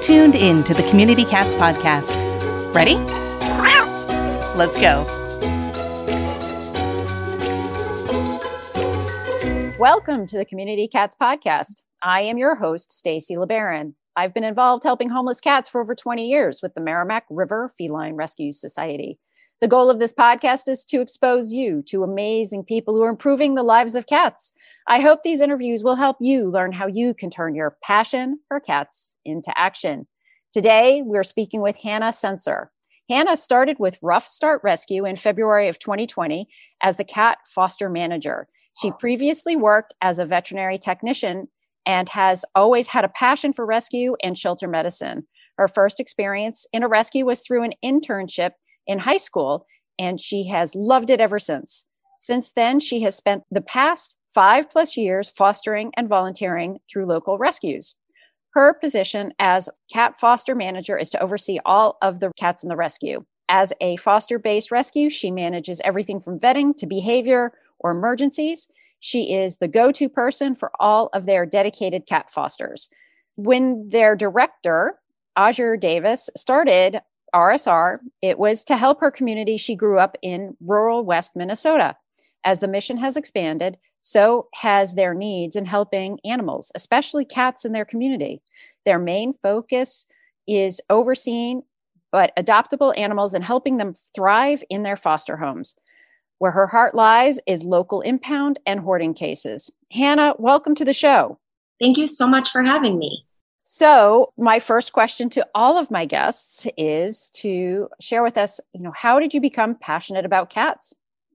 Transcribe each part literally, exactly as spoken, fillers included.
tuned in to the Community Cats podcast. Ready? Let's go. Welcome to the Community Cats podcast. I am your host, Stacy LeBaron. I've been involved helping homeless cats for over twenty years with the Merrimack River Feline Rescue Society. The goal of this podcast is to expose you to amazing people who are improving the lives of cats. I hope these interviews will help you learn how you can turn your passion for cats into action. Today, we're speaking with Hannah Sensor. Hannah started with Rough Start Rescue in February of twenty twenty as the cat foster manager. She previously worked as a veterinary technician and has always had a passion for rescue and shelter medicine. Her first experience in a rescue was through an internship in high school, and she has loved it ever since. Since then, she has spent the past five plus years fostering and volunteering through local rescues. Her position as cat foster manager is to oversee all of the cats in the rescue. As a foster-based rescue, she manages everything from vetting to behavior or emergencies. She is the go-to person for all of their dedicated cat fosters. When their director, Azure Davis, started R S R, it was to help her community. She grew up in rural West Minnesota. As the mission has expanded, so has their needs in helping animals, especially cats in their community. Their main focus is overseeing but adoptable animals and helping them thrive in their foster homes. Where her heart lies is local impound and hoarding cases. Hannah, welcome to the show. Thank you so much for having me. So my first question to all of my guests is to share with us, you know, how did you become passionate about cats?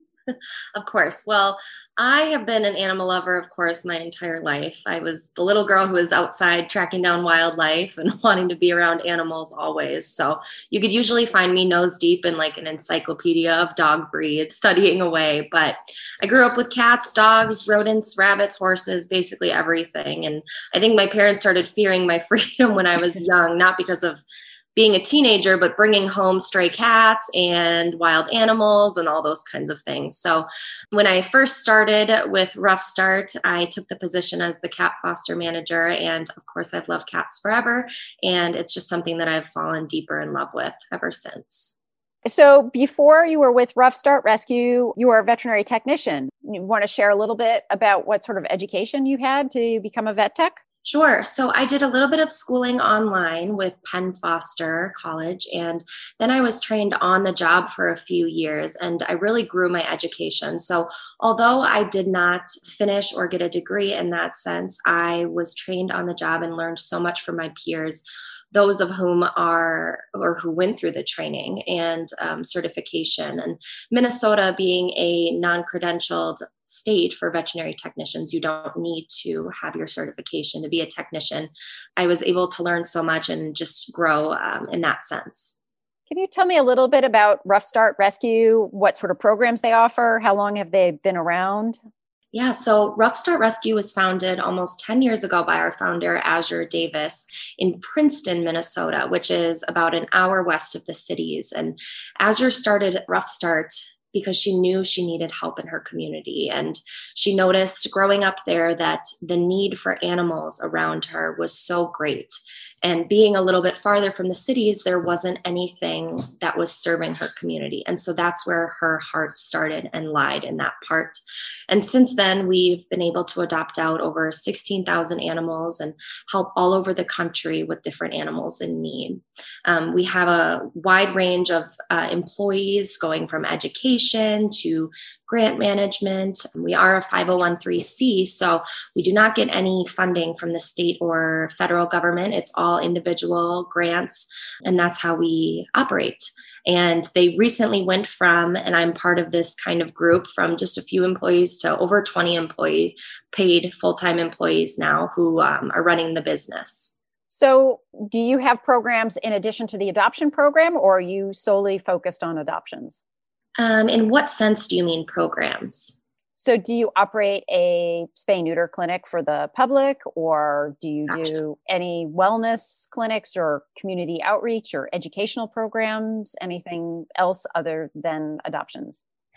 Of course. Well, I have been an animal lover, of course, my entire life. I was the little girl who was outside tracking down wildlife and wanting to be around animals always. So you could usually find me nose deep in like an encyclopedia of dog breeds, studying away. But I grew up with cats, dogs, rodents, rabbits, horses, basically everything. And I think my parents started fearing my freedom when I was young, not because of being a teenager, but bringing home stray cats and wild animals and all those kinds of things. So when I first started with Rough Start, I took the position as the cat foster manager. And of course, I've loved cats forever. And it's just something that I've fallen deeper in love with ever since. So before you were with Rough Start Rescue, you were a veterinary technician. You want to share a little bit about what sort of education you had to become a vet tech? Sure. So I did a little bit of schooling online with Penn Foster College, and then I was trained on the job for a few years, and I really grew my education. So although I did not finish or get a degree in that sense, I was trained on the job and learned so much from my peers, those of whom are or who went through the training and um, certification. And Minnesota being a non-credentialed state for veterinary technicians, you don't need to have your certification to be a technician. I was able to learn so much and just grow um, in that sense. Can you tell me a little bit about Rough Start Rescue, what sort of programs they offer? How long have they been around? Yeah, so Rough Start Rescue was founded almost ten years ago by our founder, Azure Davis, in Princeton, Minnesota, which is about an hour west of the cities. And Azure started Rough Start because she knew she needed help in her community. And she noticed growing up there that the need for animals around her was so great. And being a little bit farther from the cities, there wasn't anything that was serving her community. And so that's where her heart started and lied in that part. And since then, we've been able to adopt out over sixteen thousand animals and help all over the country with different animals in need. Um, we have a wide range of uh, employees going from education to grant management. We are a five oh one c, so we do not get any funding from the state or federal government. It's all individual grants, and that's how we operate. And they recently went from, and I'm part of this kind of group, from just a few employees to over twenty employee paid full-time employees now who um, are running the business. So do you have programs in addition to the adoption program, or are you solely focused on adoptions? Um, in what sense do you mean programs? So do you operate a spay neuter clinic for the public, or do you Gotcha. do any wellness clinics or community outreach or educational programs, anything else other than adoptions?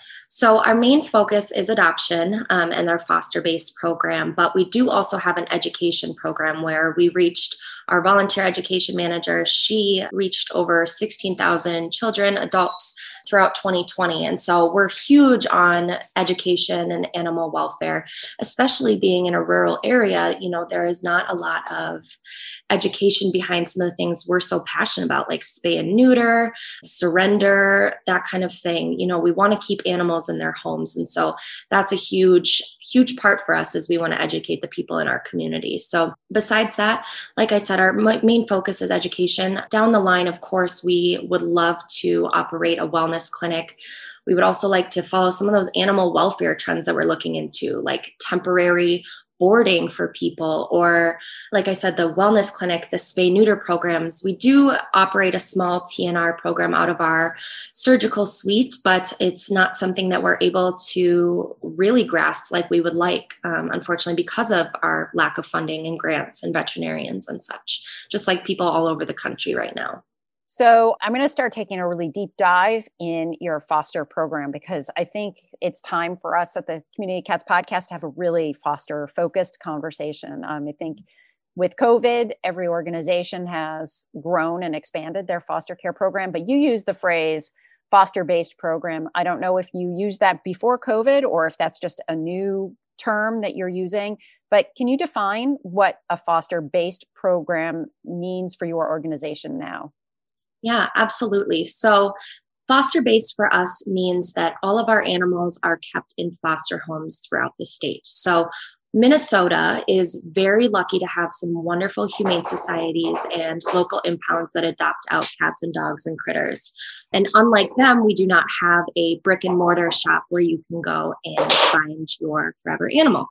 So our main focus is adoption um, and our foster-based program, but we do also have an education program where we reached our volunteer education manager. She reached over sixteen thousand children, adults throughout twenty twenty. And so we're huge on education and animal welfare, especially being in a rural area. You know, there is not a lot of education behind some of the things we're so passionate about, like spay and neuter, surrender, that kind of thing. You know, we want to keep animals in their homes. And so that's a huge, huge part for us, is we want to educate the people in our community. So besides that, like I said, our main focus is education. Down the line, of course, we would love to operate a wellness clinic. We would also like to follow some of those animal welfare trends that we're looking into, like temporary boarding for people, or like I said, the wellness clinic, the spay neuter programs. We do operate a small T N R program out of our surgical suite, but it's not something that we're able to really grasp like we would like, um, unfortunately, because of our lack of funding and grants and veterinarians and such, just like people all over the country right now. So I'm going to start taking a really deep dive in your foster program, because I think it's time for us at the Community Cats Podcast to have a really foster focused conversation. Um, I think with COVID, every organization has grown and expanded their foster care program, but you use the phrase foster-based program. I don't know if you used that before COVID or if that's just a new term that you're using, but can you define what a foster-based program means for your organization now? Yeah, absolutely. So foster-based for us means that all of our animals are kept in foster homes throughout the state. So Minnesota is very lucky to have some wonderful humane societies and local impounds that adopt out cats and dogs and critters. And unlike them, we do not have a brick and mortar shop where you can go and find your forever animal.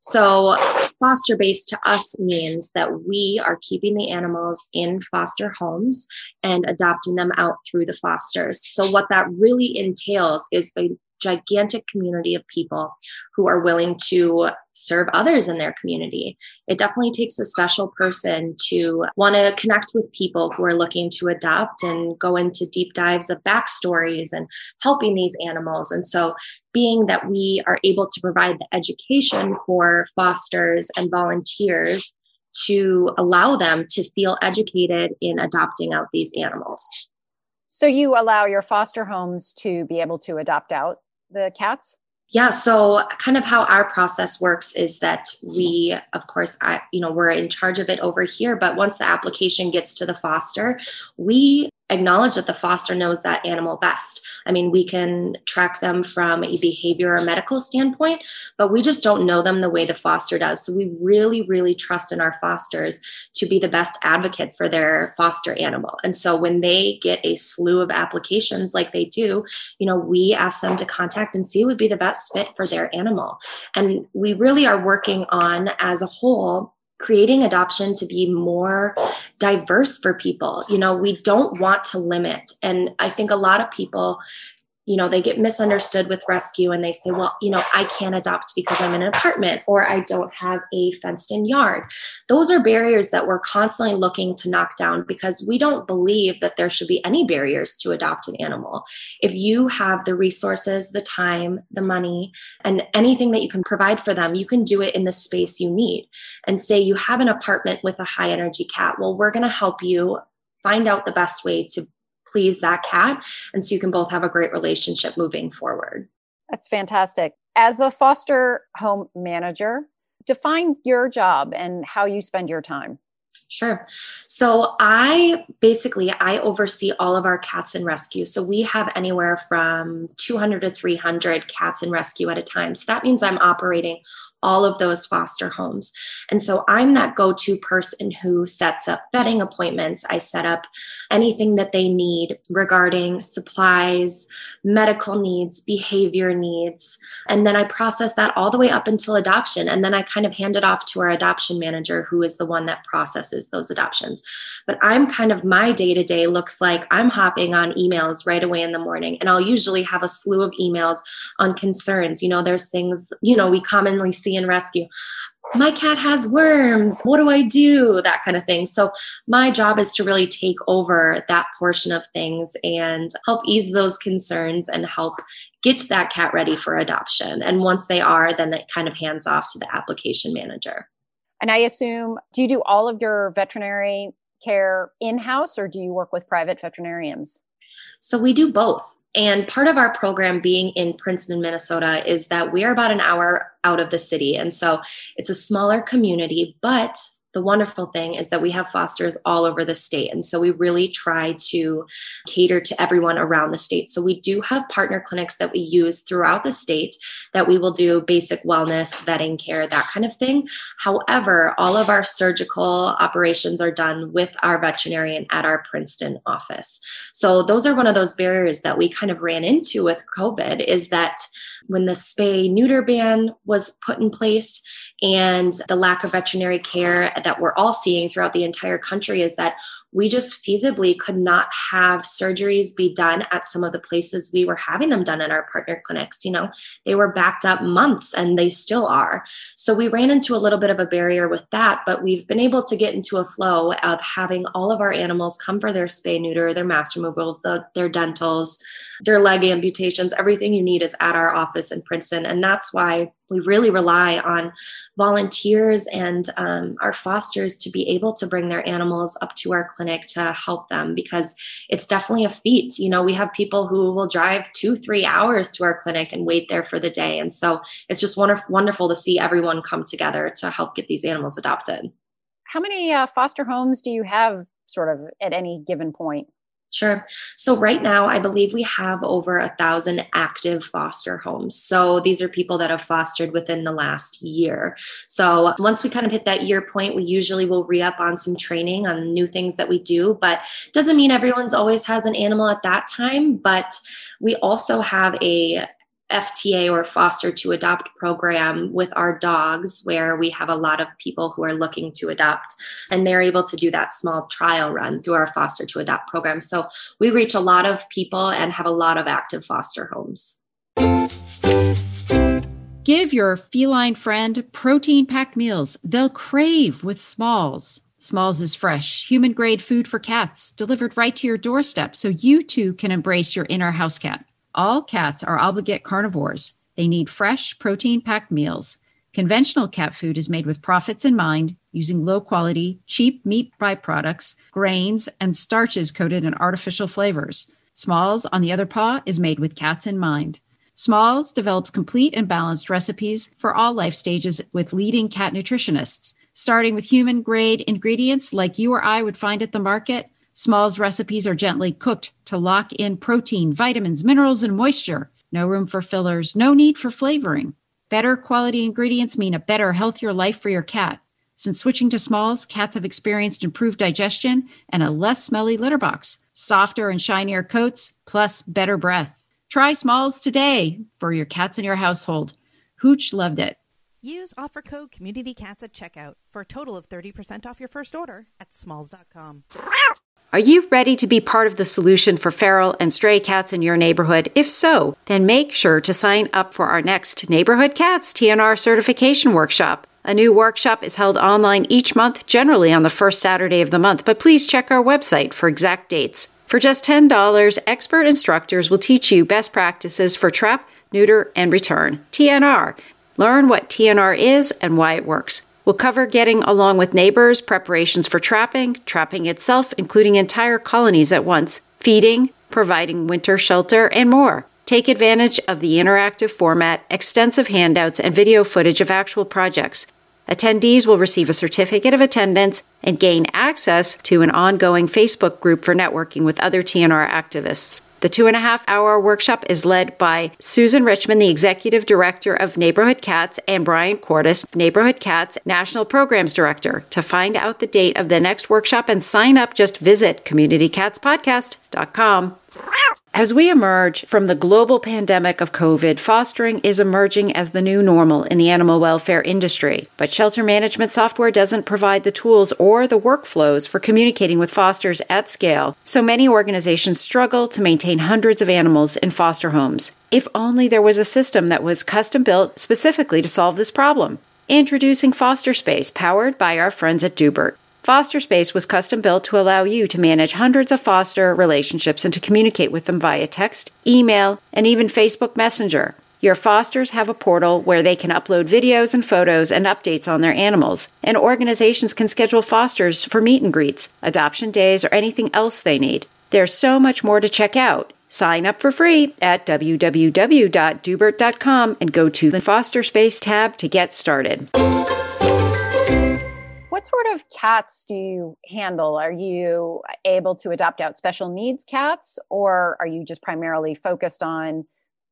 So foster-based to us means that we are keeping the animals in foster homes and adopting them out through the fosters. So what that really entails is a gigantic community of people who are willing to serve others in their community. It definitely takes a special person to want to connect with people who are looking to adopt and go into deep dives of backstories and helping these animals. And so being that we are able to provide the education for fosters and volunteers to allow them to feel educated in adopting out these animals. So you allow your foster homes to be able to adopt out the cats? Yeah. So kind of how our process works is that we, of course, I, you know, we're in charge of it over here, but once the application gets to the foster, we acknowledge that the foster knows that animal best. I mean, we can track them from a behavior or medical standpoint, but we just don't know them the way the foster does. So we really, really trust in our fosters to be the best advocate for their foster animal. And so when they get a slew of applications like they do, you know, we ask them to contact and see who would be the best fit for their animal. And we really are working on, as a whole, creating adoption to be more diverse for people. You know, we don't want to limit. And I think a lot of people, you know, they get misunderstood with rescue and they say, well, you know, I can't adopt because I'm in an apartment or I don't have a fenced in yard. Those are barriers that we're constantly looking to knock down, because we don't believe that there should be any barriers to adopt an animal. If you have the resources, the time, the money, and anything that you can provide for them, you can do it in the space you need. And say you have an apartment with a high energy cat. Well, we're going to help you find out the best way to please that cat. And so you can both have a great relationship moving forward. That's fantastic. As the foster home manager, define your job and how you spend your time. Sure. So I basically, I oversee all of our cats in rescue. So we have anywhere from two hundred to three hundred cats in rescue at a time. So that means I'm operating all of those foster homes. And so I'm that go-to person who sets up vetting appointments. I set up anything that they need regarding supplies, medical needs, behavior needs. And then I process that all the way up until adoption. And then I kind of hand it off to our adoption manager, who is the one that processes those adoptions. But I'm kind of, my day-to-day looks like I'm hopping on emails right away in the morning. And I'll usually have a slew of emails on concerns. You know, there's things, you know, we commonly see in rescue. my cat has worms. What do I do? That kind of thing. So my job is to really take over that portion of things and help ease those concerns and help get that cat ready for adoption. And once they are, then it kind of hands off to the application manager. And I assume, do you do all of your veterinary care in-house, or do you work with private veterinarians? So we do both. And part of our program being in Princeton, Minnesota, is that we are about an hour out of the city. And so it's a smaller community, but the wonderful thing is that we have fosters all over the state. And so we really try to cater to everyone around the state. So we do have partner clinics that we use throughout the state that we will do basic wellness, vetting care, that kind of thing. However, all of our surgical operations are done with our veterinarian at our Princeton office. So those are one of those barriers that we kind of ran into with COVID, is that when the spay neuter ban was put in place and the lack of veterinary care that we're all seeing throughout the entire country, is that we just feasibly could not have surgeries be done at some of the places we were having them done in our partner clinics. You know, they were backed up months and they still are. So we ran into a little bit of a barrier with that, but we've been able to get into a flow of having all of our animals come for their spay neuter, their mass removals, the, their dentals, their leg amputations. Everything you need is at our office in Princeton. And that's why we really rely on volunteers and um, our fosters to be able to bring their animals up to our clinic to help them, because it's definitely a feat. You know, we have people who will drive two, three hours to our clinic and wait there for the day. And so it's just wonderful, wonderful to see everyone come together to help get these animals adopted. How many uh, foster homes do you have sort of at any given point? Sure. So right now, I believe we have over a thousand active foster homes. So these are people that have fostered within the last year. So once we kind of hit that year point, we usually will re-up on some training on new things that we do, but doesn't mean everyone's always has an animal at that time. But we also have a F T A, or foster to adopt program, with our dogs, where we have a lot of people who are looking to adopt, and they're able to do that small trial run through our foster to adopt program. So we reach a lot of people and have a lot of active foster homes. Give your feline friend protein-packed meals they'll crave with Smalls. Smalls is fresh, human-grade food for cats, delivered right to your doorstep so you too can embrace your inner house cat. All cats are obligate carnivores. They need fresh, protein-packed meals. Conventional cat food is made with profits in mind, using low-quality, cheap meat byproducts, grains, and starches coated in artificial flavors. Smalls, on the other paw, is made with cats in mind. Smalls develops complete and balanced recipes for all life stages with leading cat nutritionists. Starting with human-grade ingredients like you or I would find at the market, Smalls recipes are gently cooked to lock in protein, vitamins, minerals, and moisture. No room for fillers, no need for flavoring. Better quality ingredients mean a better, healthier life for your cat. Since switching to Smalls, cats have experienced improved digestion and a less smelly litter box, softer and shinier coats, plus better breath. Try Smalls today for your cats in your household. Hooch loved it. Use offer code CommunityCats at checkout for a total of thirty percent off your first order at smalls dot com. Are you ready to be part of the solution for feral and stray cats in your neighborhood? If so, then make sure to sign up for our next Neighborhood Cats T N R certification workshop. A new workshop is held online each month, generally on the first Saturday of the month, but please check our website for exact dates. For just ten dollars, expert instructors will teach you best practices for trap, neuter, and return. T N R. Learn what T N R is and why it works. We'll cover getting along with neighbors, preparations for trapping, trapping itself, including entire colonies at once, feeding, providing winter shelter, and more. Take advantage of the interactive format, extensive handouts, and video footage of actual projects. Attendees will receive a certificate of attendance and gain access to an ongoing Facebook group for networking with other T N R activists. The two and a half hour workshop is led by Susan Richmond, the Executive Director of Neighborhood Cats, and Brian Cordes, Neighborhood Cats National Programs Director. To find out the date of the next workshop and sign up, just visit community cats podcast dot com. As we emerge from the global pandemic of COVID, fostering is emerging as the new normal in the animal welfare industry. But shelter management software doesn't provide the tools or the workflows for communicating with fosters at scale, so many organizations struggle to maintain hundreds of animals in foster homes. If only there was a system that was custom-built specifically to solve this problem. Introducing Foster Space, powered by our friends at Dubert. Foster Space was custom built to allow you to manage hundreds of foster relationships and to communicate with them via text, email, and even Facebook Messenger. Your fosters have a portal where they can upload videos and photos and updates on their animals, and organizations can schedule fosters for meet and greets, adoption days, or anything else they need. There's so much more to check out. Sign up for free at w w w dot dubert dot com and go to the Foster Space tab to get started. What sort of cats do you handle? Are you able to adopt out special needs cats, or are you just primarily focused on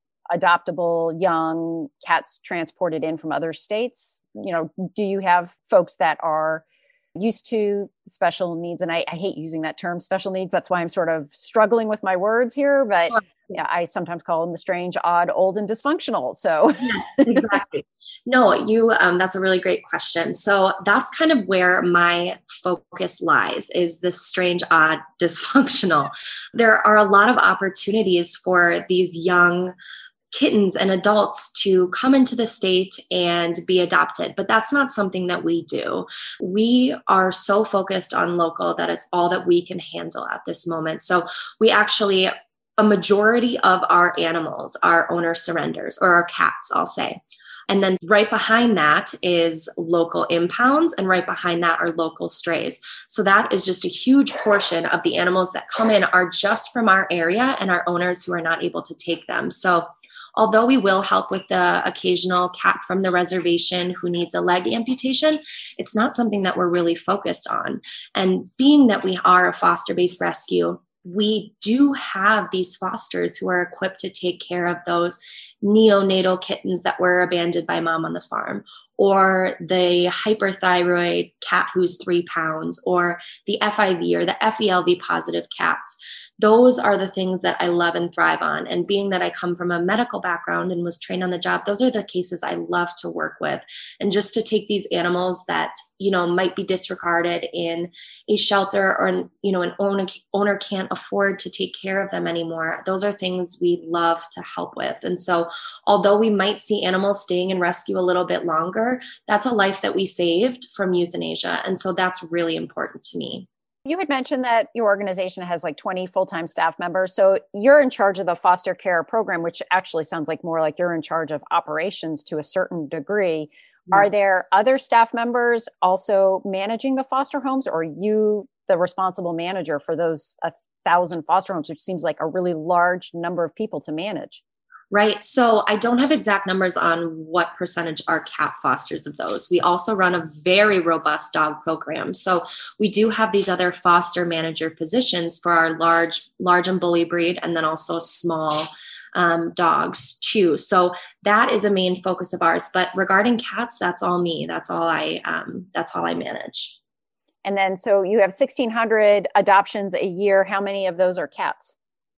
adoptable young cats transported in from other states? You know, do you have folks that are used to special needs? And I, I hate using that term, special needs. That's why I'm sort of struggling with my words here. But yeah, I sometimes call them the strange, odd, old, and dysfunctional. So yes, exactly. No, you. Um, that's a really great question. So that's kind of where my focus lies: is this strange, odd, dysfunctional. There are a lot of opportunities for these young kittens and adults to come into the state and be adopted. But that's not something that we do. We are so focused on local that it's all that we can handle at this moment. So we actually, a majority of our animals are owner surrenders, or our cats, I'll say. And then right behind that is local impounds, and right behind that are local strays. So that is just a huge portion of the animals that come in are just from our area and our owners who are not able to take them. So although we will help with the occasional cat from the reservation who needs a leg amputation, it's not something that we're really focused on. And being that we are a foster-based rescue, we do have these fosters who are equipped to take care of those neonatal kittens that were abandoned by mom on the farm, or the hyperthyroid cat who's three pounds, or the F I V or the F E L V positive cats. Those are the things that I love and thrive on. And being that I come from a medical background and was trained on the job, those are the cases I love to work with. And just to take these animals that, you know, might be disregarded in a shelter, or, you know, an owner, owner can't afford to take care of them anymore. Those are things we love to help with. And so although we might see animals staying in rescue a little bit longer, that's a life that we saved from euthanasia. And so that's really important to me. You had mentioned that your organization has like twenty full-time staff members. So you're in charge of the foster care program, which actually sounds like more like you're in charge of operations to a certain degree. Yeah. Are there other staff members also managing the foster homes, or are you the responsible manager for those a thousand foster homes, which seems like a really large number of people to manage? Right. So I don't have exact numbers on what percentage are cat fosters of those. We also run a very robust dog program. So we do have these other foster manager positions for our large, large and bully breed, and then also small um, dogs too. So that is a main focus of ours. But regarding cats, that's all me. That's all I, um, that's all I manage. And then, so you have sixteen hundred adoptions a year. How many of those are cats?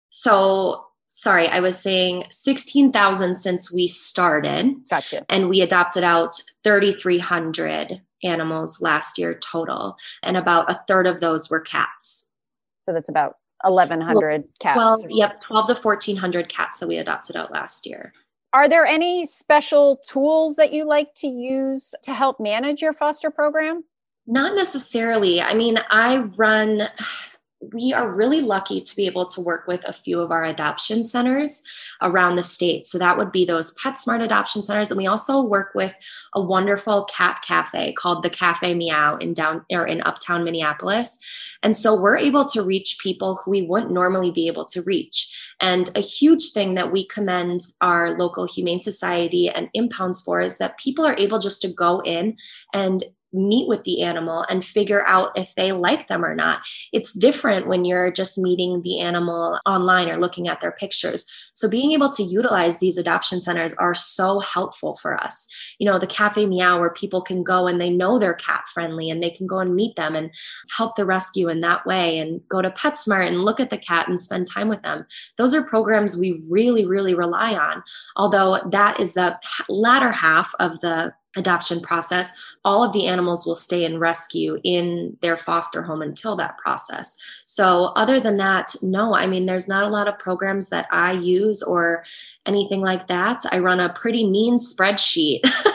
So Sorry, I was saying sixteen thousand since we started. Gotcha. And we adopted out thirty-three hundred animals last year total. And about a third of those were cats. So that's about eleven hundred cats. twelve, yep, twelve to fourteen hundred cats that we adopted out last year. Are there any special tools that you like to use to help manage your foster program? Not necessarily. I mean, I run... We are really lucky to be able to work with a few of our adoption centers around the state. So that would be those PetSmart adoption centers. And we also work with a wonderful cat cafe called the Cafe Meow in down or in uptown Minneapolis. And so we're able to reach people who we wouldn't normally be able to reach. And a huge thing that we commend our local Humane Society and impounds for is that people are able just to go in and meet with the animal and figure out if they like them or not. It's different when you're just meeting the animal online or looking at their pictures. So being able to utilize these adoption centers are so helpful for us. You know, the Cafe Meow, where people can go and they know they're cat friendly and they can go and meet them and help the rescue in that way, and go to PetSmart and look at the cat and spend time with them. Those are programs we really, really rely on. Although that is the latter half of the adoption process, all of the animals will stay in rescue in their foster home until that process. So other than that, no, I mean, there's not a lot of programs that I use or anything like that. I run a pretty mean spreadsheet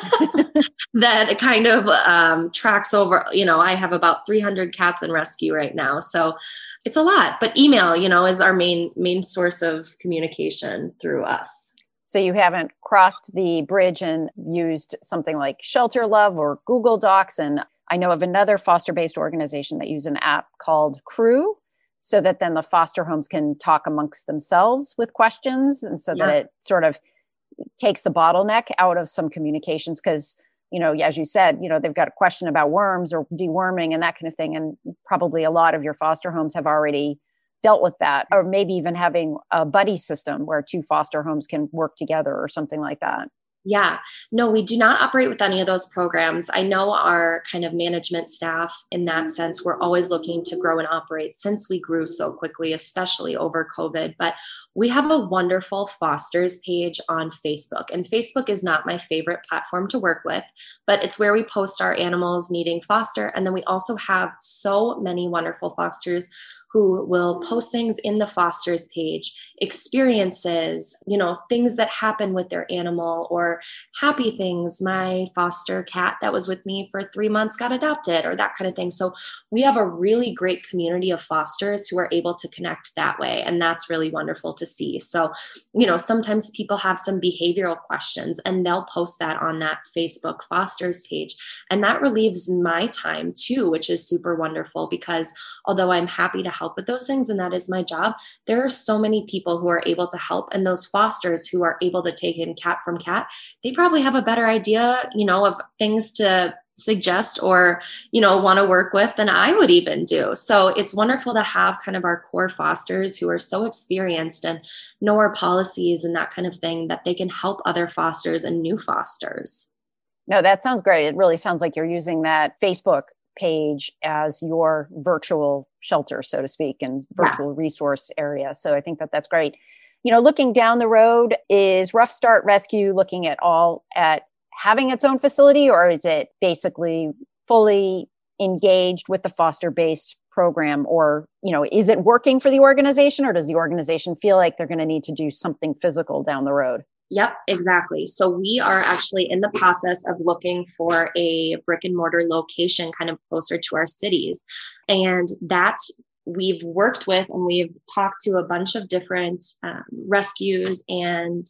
that kind of um, tracks over, you know, I have about three hundred cats in rescue right now. So it's a lot, but email, you know, is our main, main source of communication through us. So you haven't crossed the bridge and used something like Shelter Love or Google Docs. And I know of another foster-based organization that uses an app called Crew, so that then the foster homes can talk amongst themselves with questions. And so yeah. that it sort of takes the bottleneck out of some communications. Because, you know, as you said, you know, they've got a question about worms or deworming and that kind of thing. And probably a lot of your foster homes have already dealt with that, or maybe even having a buddy system where two foster homes can work together or something like that. Yeah, no, we do not operate with any of those programs. I know our kind of management staff in that sense, we're always looking to grow and operate since we grew so quickly, especially over COVID. But we have a wonderful fosters page on Facebook, and Facebook is not my favorite platform to work with, but it's where we post our animals needing foster. And then we also have so many wonderful fosters who will post things in the fosters page, experiences, you know, things that happen with their animal or happy things. My foster cat that was with me for three months got adopted or that kind of thing. So we have a really great community of fosters who are able to connect that way. And that's really wonderful to see. So, you know, sometimes people have some behavioral questions and they'll post that on that Facebook fosters page. And that relieves my time too, which is super wonderful because although I'm happy to help with those things, and that is my job, there are so many people who are able to help. And those fosters who are able to take in cat from cat, they probably have a better idea, you know, of things to suggest or, you know, want to work with than I would even do. So it's wonderful to have kind of our core fosters who are so experienced and know our policies and that kind of thing that they can help other fosters and new fosters. No, that sounds great. It really sounds like you're using that Facebook page as your virtual shelter, so to speak, and virtual yes. resource area. So I think that that's great. You know, looking down the road, is Rough Start Rescue looking at all at having its own facility, or is it basically fully engaged with the foster-based program? Or, you know, is it working for the organization, or does the organization feel like they're going to need to do something physical down the road? Yep, exactly. So we are actually in the process of looking for a brick and mortar location kind of closer to our cities. And that we've worked with, and we've talked to a bunch of different um, rescues and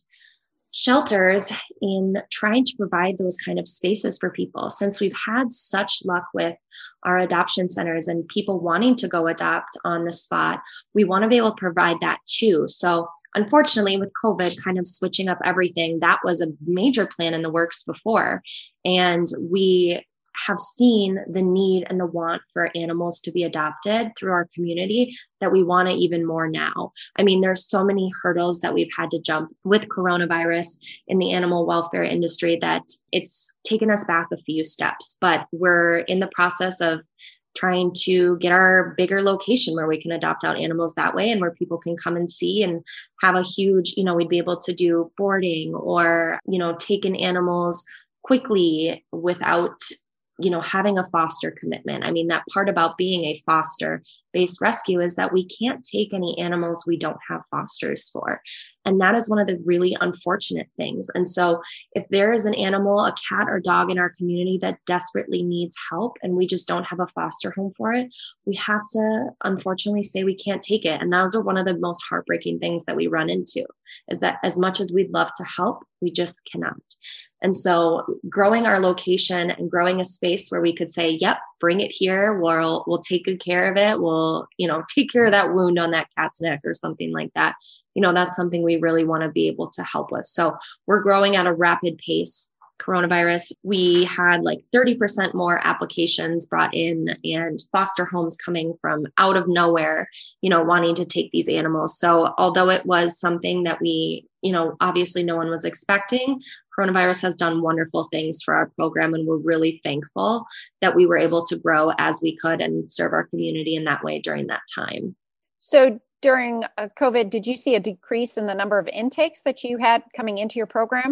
shelters in trying to provide those kind of spaces for people. Since we've had such luck with our adoption centers and people wanting to go adopt on the spot, we want to be able to provide that too. So unfortunately, with COVID kind of switching up everything, that was a major plan in the works before. And we have seen the need and the want for animals to be adopted through our community that we want to even more now. I mean, there's so many hurdles that we've had to jump with coronavirus in the animal welfare industry that it's taken us back a few steps, but we're in the process of trying to get our bigger location where we can adopt out animals that way and where people can come and see and have a huge, you know, we'd be able to do boarding or, you know, take in animals quickly without, you know, having a foster commitment. I mean, that part about being a foster-based rescue is that we can't take any animals we don't have fosters for. And that is one of the really unfortunate things. And so if there is an animal, a cat or dog in our community that desperately needs help and we just don't have a foster home for it, we have to unfortunately say we can't take it. And those are one of the most heartbreaking things that we run into, is that as much as we'd love to help, we just cannot. And so growing our location and growing a space where we could say, yep, bring it here. We'll, we'll take good care of it. We'll, you know, take care of that wound on that cat's neck or something like that. You know, that's something we really want to be able to help with. So we're growing at a rapid pace. Coronavirus, we had like thirty percent more applications brought in and foster homes coming from out of nowhere, you know, wanting to take these animals. So although it was something that we, you know, obviously no one was expecting, coronavirus has done wonderful things for our program. And we're really thankful that we were able to grow as we could and serve our community in that way during that time. So during uh, COVID, did you see a decrease in the number of intakes that you had coming into your program?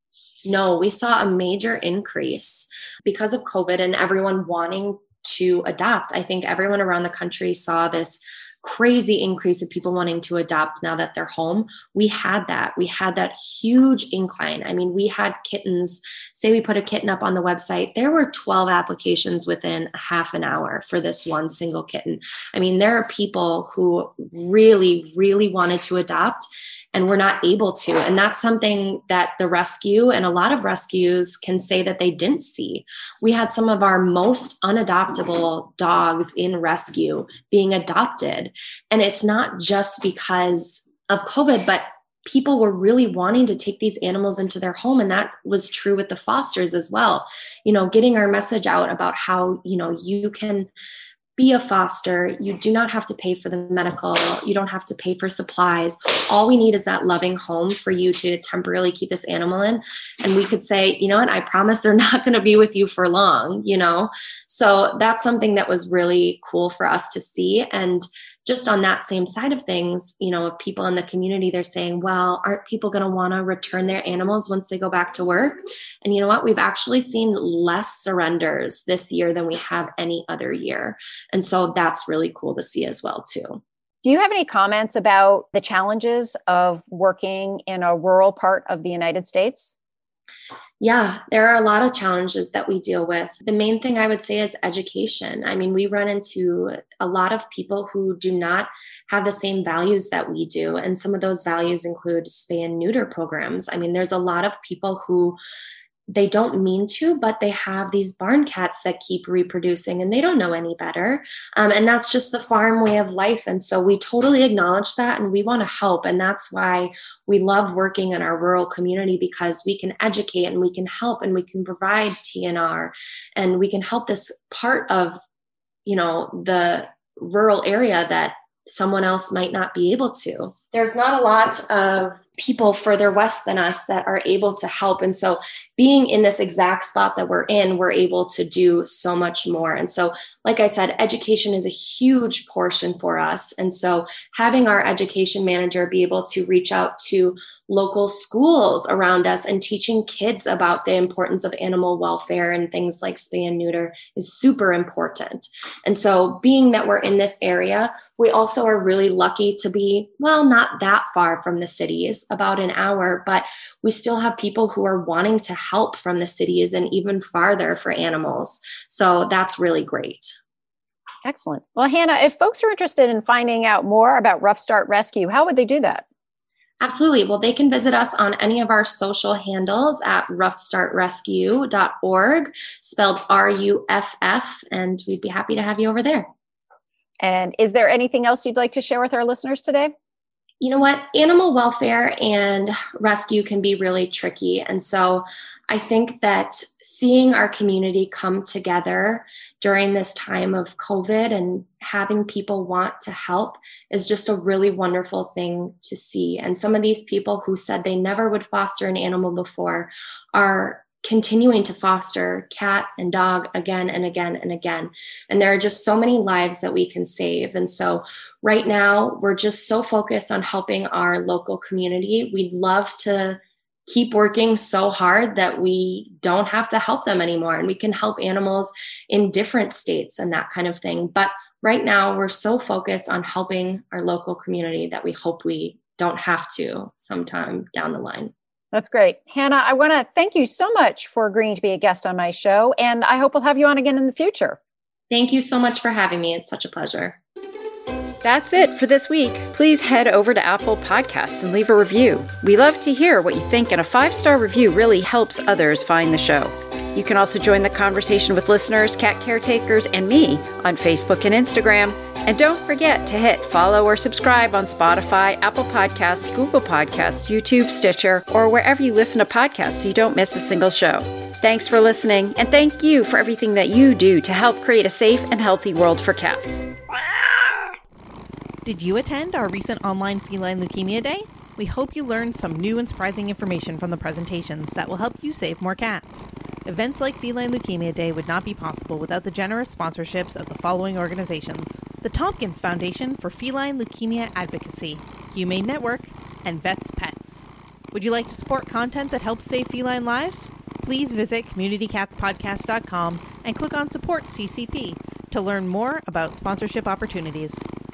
No, we saw a major increase because of COVID and everyone wanting to adopt. I think everyone around the country saw this crazy increase of people wanting to adopt now that they're home. We had that. We had that huge incline. I mean, we had kittens. Say we put a kitten up on the website, there were twelve applications within a half an hour for this one single kitten. I mean, there are people who really, really wanted to adopt and were not able to. And that's something that the rescue and a lot of rescues can say that they didn't see. We had some of our most unadoptable dogs in rescue being adopted. And it's not just because of COVID, but people were really wanting to take these animals into their home. And that was true with the fosters as well. You know, getting our message out about how, you know, you can be a foster. You do not have to pay for the medical. You don't have to pay for supplies. All we need is that loving home for you to temporarily keep this animal in. And we could say, you know what, I promise they're not going to be with you for long, you know? So that's something that was really cool for us to see. And just on that same side of things, you know, people in the community, they're saying, well, aren't people going to want to return their animals once they go back to work? And you know what? We've actually seen less surrenders this year than we have any other year. And so that's really cool to see as well, too. Do you have any comments about the challenges of working in a rural part of the United States? Yeah, there are a lot of challenges that we deal with. The main thing I would say is education. I mean, we run into a lot of people who do not have the same values that we do. And some of those values include spay and neuter programs. I mean, there's a lot of people who they don't mean to, but they have these barn cats that keep reproducing and they don't know any better. Um, and that's just the farm way of life. And so we totally acknowledge that and we want to help. And that's why we love working in our rural community, because we can educate and we can help and we can provide T N R and we can help this part of, you know, the rural area that someone else might not be able to. There's not a lot of people further west than us that are able to help. And so being in this exact spot that we're in, we're able to do so much more. And so, like I said, education is a huge portion for us. And so having our education manager be able to reach out to local schools around us and teaching kids about the importance of animal welfare and things like spay and neuter is super important. And so being that we're in this area, we also are really lucky to be, well, not that far from the cities, about an hour, but we still have people who are wanting to help from the cities and even farther for animals. So that's really great. Excellent. Well, Hannah, if folks are interested in finding out more about Rough Start Rescue, how would they do that? Absolutely. Well, they can visit us on any of our social handles at rough start rescue dot org, spelled R U F F, and we'd be happy to have you over there. And is there anything else you'd like to share with our listeners today? You know what? Animal welfare and rescue can be really tricky. And so I think that seeing our community come together during this time of COVID and having people want to help is just a really wonderful thing to see. And some of these people who said they never would foster an animal before are continuing to foster cat and dog again and again and again. And there are just so many lives that we can save. And so right now, we're just so focused on helping our local community. We'd love to keep working so hard that we don't have to help them anymore. And we can help animals in different states and that kind of thing. But right now, we're so focused on helping our local community that we hope we don't have to sometime down the line. That's great. Hannah, I want to thank you so much for agreeing to be a guest on my show, and I hope we'll have you on again in the future. Thank you so much for having me. It's such a pleasure. That's it for this week. Please head over to Apple Podcasts and leave a review. We love to hear what you think, and a five-star review really helps others find the show. You can also join the conversation with listeners, cat caretakers, and me on Facebook and Instagram. And don't forget to hit follow or subscribe on Spotify, Apple Podcasts, Google Podcasts, YouTube, Stitcher, or wherever you listen to podcasts so you don't miss a single show. Thanks for listening, and thank you for everything that you do to help create a safe and healthy world for cats. Did you attend our recent online Feline Leukemia Day? We hope you learned some new and surprising information from the presentations that will help you save more cats. Events like Feline Leukemia Day would not be possible without the generous sponsorships of the following organizations: the Tompkins Foundation for Feline Leukemia Advocacy, Humane Network, and Vets Pets. Would you like to support content that helps save feline lives? Please visit community cats podcast dot com and click on Support C C P to learn more about sponsorship opportunities.